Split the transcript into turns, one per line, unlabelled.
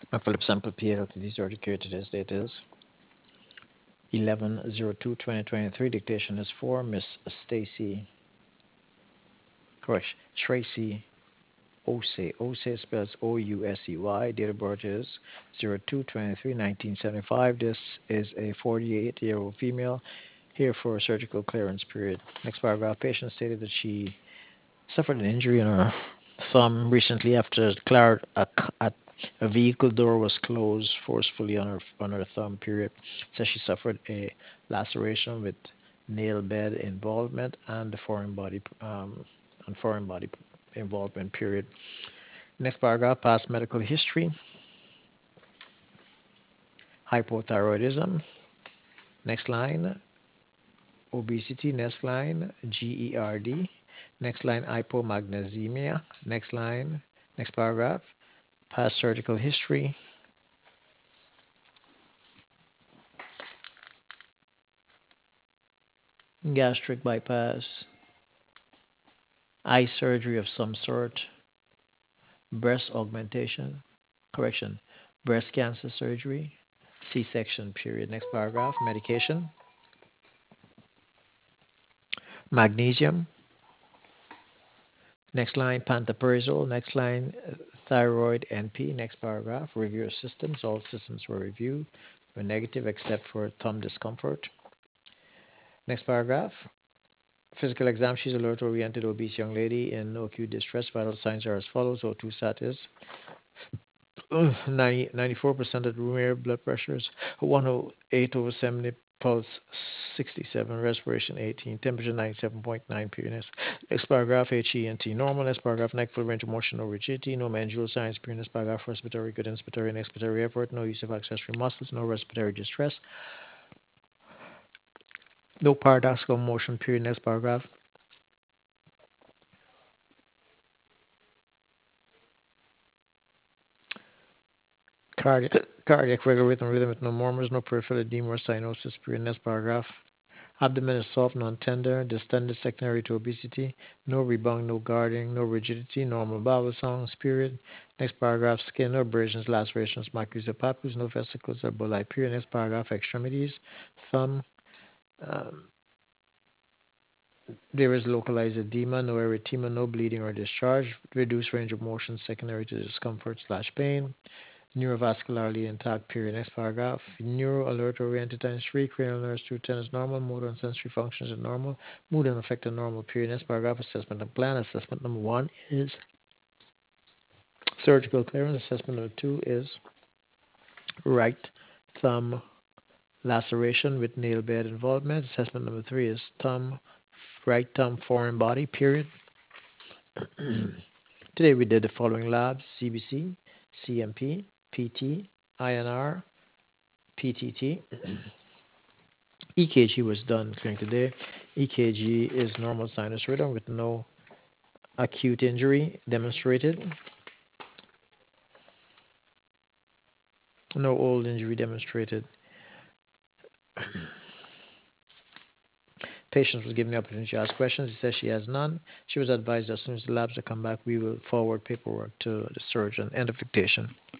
My Philip sample PLTD certificate today's date is 11/02/2023. Dictation is for Miss Stacy, correction, Tracy Ose. Ose spells Ousey. Date of birth is 02/23/1975. This is a 48-year-old female here for a surgical clearance period. Next paragraph, patient stated that she suffered an injury in her thumb recently after a vehicle door was closed forcefully on her thumb. Period. Says she suffered a laceration with nail bed involvement and the foreign body involvement. Period. Next paragraph, past medical history, hypothyroidism. Next line, obesity. Next line, GERD. Next line, hypomagnesemia. Next line, next paragraph, past surgical history, gastric bypass, eye surgery of some sort, breast augmentation, correction, breast cancer surgery, C-section. Period. Next paragraph, medication, magnesium. Next line, pantoprazole. Next line, thyroid NP. Next paragraph, review of systems. All systems were reviewed, were negative except for thumb discomfort. Next paragraph, physical exam. She's alert oriented obese young lady in no acute distress. Vital signs are as follows. O2 status 94% at room air, blood pressures 108/70, pulse 67, respiration 18, temperature 97.9 PNS. Next paragraph, HENT normal. Next paragraph, neck full range of motion, no rigidity, no mandibular signs. PNS paragraph, respiratory good, inspiratory and expiratory effort, no use of accessory muscles, no respiratory distress, no paradoxical motion. Period. Next paragraph, cardiac regular rhythm with no murmurs, no peripheral edema or cyanosis. Period. Next paragraph, abdomen is soft, non-tender, distended, secondary to obesity. No rebound, no guarding, no rigidity, normal bowel sounds. Period. Next paragraph, skin, no abrasions, lacerations, macules or papules, no vesicles or bullae. Period. Next paragraph, extremities, thumb. Um, there is localized edema, no erythema, no bleeding or discharge. Reduced range of motion, secondary to discomfort/pain. Neurovascularly intact. Period. Next paragraph. Neuro alert oriented times 3. Cranial nerves 210 is normal. Motor and sensory functions are normal. Mood and affect are normal. Period. Next paragraph. Assessment and plan. Assessment number 1 is surgical clearance. Assessment number 2 is right thumb laceration with nail bed involvement. Assessment number 3 is right thumb foreign body. Period. Today we did the following labs: CBC, CMP, PT, INR, PTT. EKG was done clearing today. EKG is normal sinus rhythm with no acute injury demonstrated, no old injury demonstrated. Patient was given the opportunity to ask questions. He says she has none. She was advised as soon as the labs are come back, we will forward paperwork to the surgeon. End of dictation.